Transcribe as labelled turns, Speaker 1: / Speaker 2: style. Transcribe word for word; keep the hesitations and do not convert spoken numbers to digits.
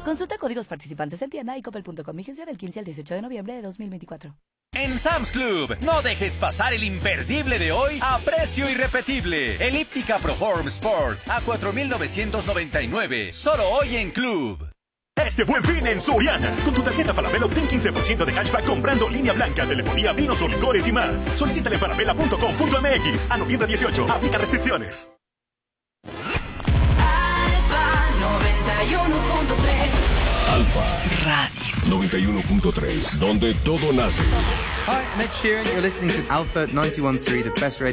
Speaker 1: Consulta códigos participantes en tienda y coppel punto com. Vigencia del quince al dieciocho de noviembre de dos mil veinticuatro.
Speaker 2: En Sam's Club, no dejes pasar el imperdible de hoy a precio irrepetible. Elíptica Proform Sport a cuatro mil novecientos noventa y nueve. Solo hoy en Club.
Speaker 3: Este Buen Fin en Soriana. Con tu tarjeta Falabella obtén quince por ciento de cashback comprando línea blanca, telefonía, vinos o licores y más. Solicítale en falabella punto com punto m x. A noviembre dieciocho. Aplica restricciones.
Speaker 4: Alfa noventa y uno punto tres.
Speaker 5: Alfa Radio noventa y uno punto tres, donde todo nace.
Speaker 6: Hi, I'm Ed Sheeran. You're listening to Alpha ninety-one point three, the best radio